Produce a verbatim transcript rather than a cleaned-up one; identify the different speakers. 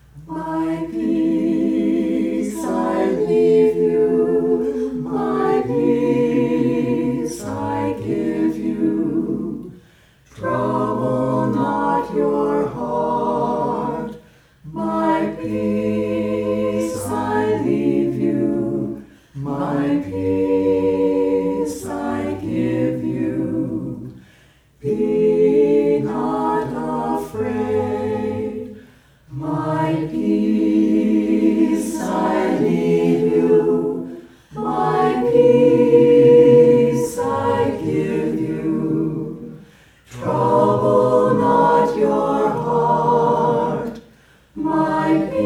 Speaker 1: My peace I leave you, my peace I give you. Trouble not your heart, my peace I leave you, my peace I give you. Be not afraid, my peace I leave you, my peace I give you. Trouble not your heart, my peace